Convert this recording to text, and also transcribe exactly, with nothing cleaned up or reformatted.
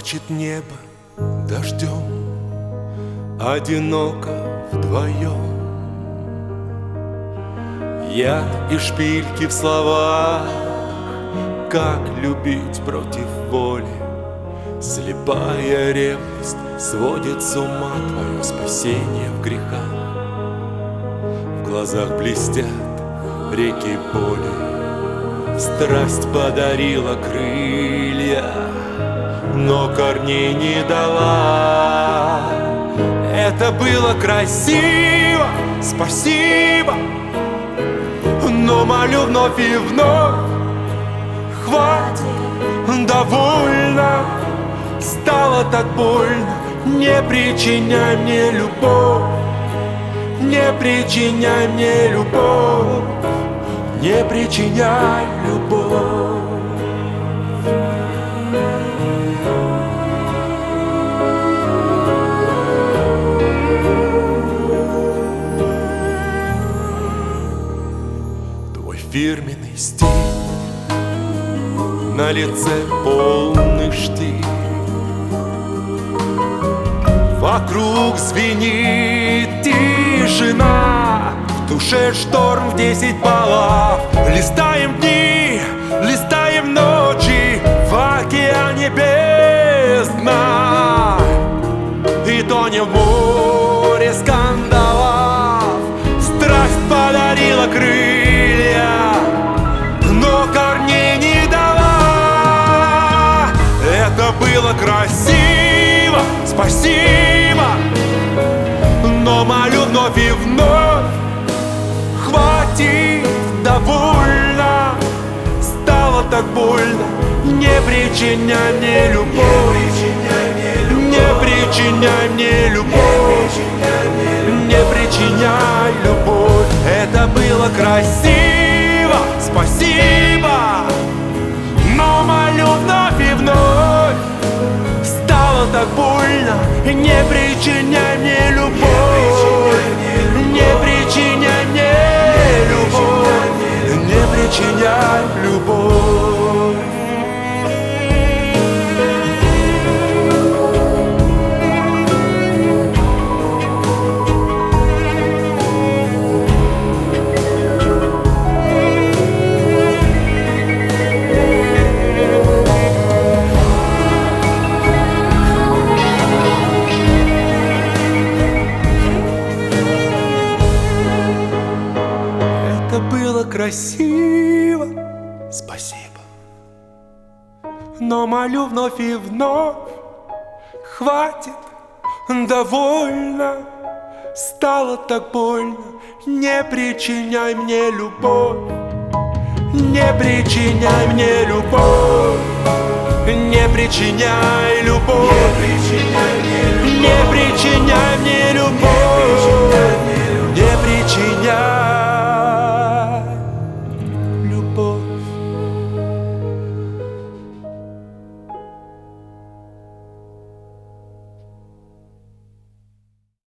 Плачет небо дождем, одиноко вдвоем. Яд и шпильки в словах, как любить против воли. Слепая ревность сводит с ума твое спасение в грехах. В глазах блестят реки боли, страсть подарила крылья, но корней не дала. Это было красиво, спасибо, но молю вновь и вновь: хватит, довольно, стало так больно. Не причиняй мне любовь, не причиняй мне любовь, не причиняй любовь. Твой фирменный стиль, на лице полный штиль, вокруг звенит тишина, в душе шторм в десять баллов. Листаем дни, листаем ночи, в океане бездна, и тонем в море скандалов. Страсть подарила крылья, но корней не дала. Это было красиво, спасибо, но молю вновь и вновь: хватит, довольно, стало так больно. Не причиняй мне любовь, не причиняй мне любовь, не причиняй любовь. Это было красиво, спасибо, но молю вновь и вновь: стало так больно. Не причиняй мне любовь, не причиняй мне любовь, не причиняй любовь. Это было красиво, спасибо, но молю вновь и вновь: хватит, довольно, стало так больно. Не причиняй мне любовь, не причиняй мне любовь, не причиняй любовь, не причиняй мне